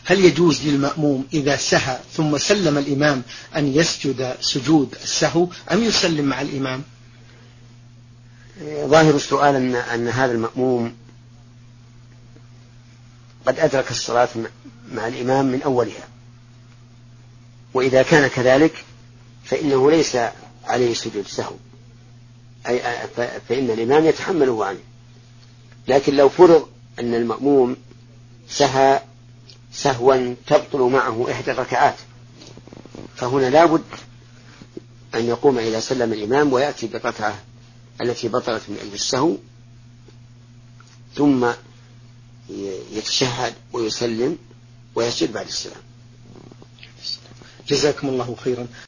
هل يجوز للمأموم إذا سهى ثم سلم الإمام أن يسجد سجود السهو أم يسلم مع الإمام؟ ظاهر السؤال أن هذا المأموم قد أدرك الصلاة مع الإمام من أولها، وإذا كان كذلك فإنه ليس عليه سجود سهو، فإن الإمام يتحمله عنه. لكن لو فرض أن المأموم سهى سهوا تبطل معه إحدى الركعات، فهنا لا بد أن يقوم إذا سلم الإمام ويأتي بالركعة التي بطلت من أجل السهو، ثم يتشهد ويسلم ويسجد بعد السلام. جزاكم الله خيرا.